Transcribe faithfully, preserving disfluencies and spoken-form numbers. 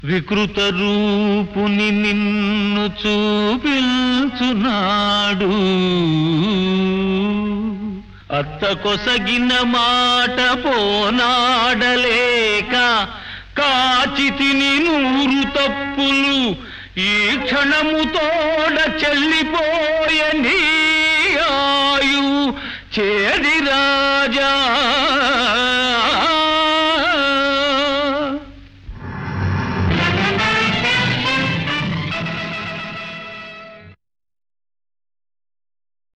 వికృత రూపుని నిన్ను చూపించునాడు అత్త కొసగిన మాట పోనాడలేక కాచితిని నూరు తప్పులు ఈ క్షణముతో